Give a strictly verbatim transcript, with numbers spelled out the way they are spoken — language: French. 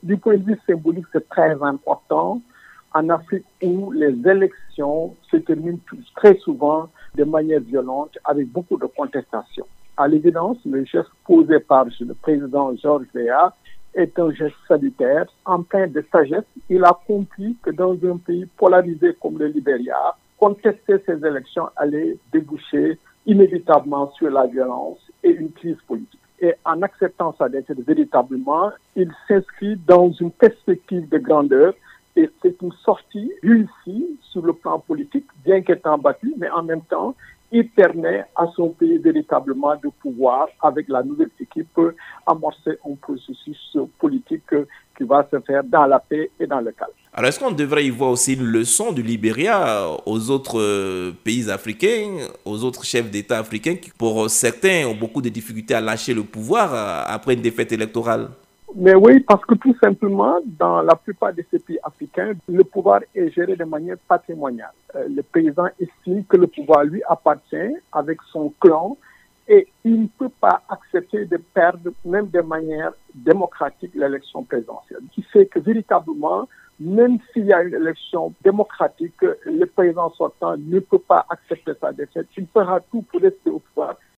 Du point de vue symbolique, c'est très important en Afrique où les élections se terminent très souvent de manière violente avec beaucoup de contestations. À l'évidence, le geste posé par le président Georges Weah est un geste salutaire, empreint de sagesse. Il a compris que dans un pays polarisé comme le Libéria, contester ces élections allait déboucher inévitablement sur la violence et une crise politique. Et en acceptant sa défaite véritablement, il s'inscrit dans une perspective de grandeur et c'est une sortie réussie sur le plan politique, bien qu'étant battu, mais en même temps, il permet à son pays véritablement de pouvoir, avec la nouvelle équipe, amorcer un processus politique qui va se faire dans la paix et dans le calme. Alors, est-ce qu'on devrait y voir aussi une leçon du Libéria aux autres pays africains, aux autres chefs d'État africains qui, pour certains, ont beaucoup de difficultés à lâcher le pouvoir après une défaite électorale? Mais oui, parce que tout simplement, dans la plupart de ces pays africains, le pouvoir est géré de manière patrimoniale. Euh, le président estime que le pouvoir lui appartient avec son clan et il ne peut pas accepter de perdre, même de manière démocratique, l'élection présidentielle. Ce qui fait que véritablement, même s'il y a une élection démocratique, le président sortant ne peut pas accepter sa défaite. Il fera tout pour rester au pouvoir